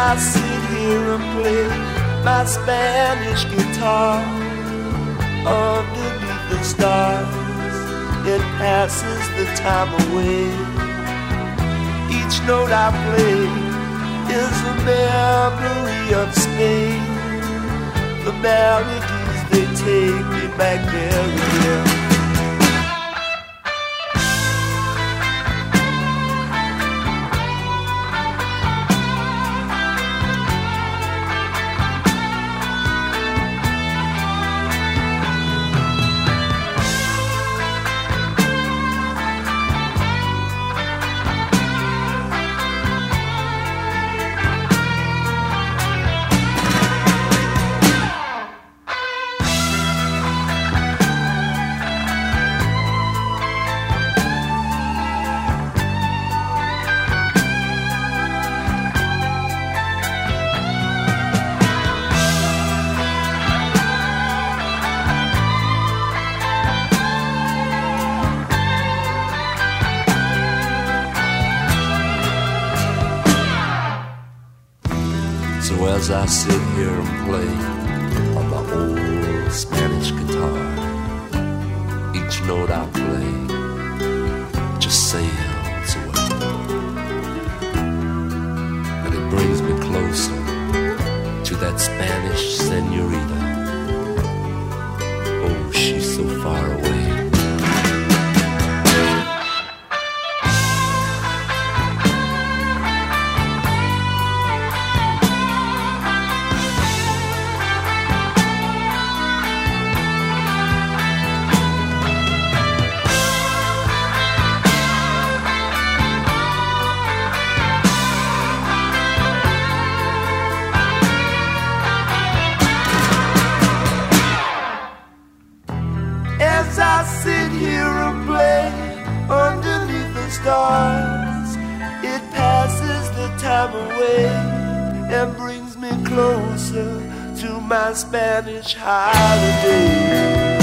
I sit here and play my Spanish guitar underneath the stars, it passes the time away. Each note I play is a memory of Spain. The melodies, they take me back there again. So as I sit here and play on my old Spanish guitar, each note I play just sails away, and it brings me closer to that Spanish señorita. Oh, she's so far away. As I sit here and play underneath the stars, it passes the time away and brings me closer to my Spanish holiday.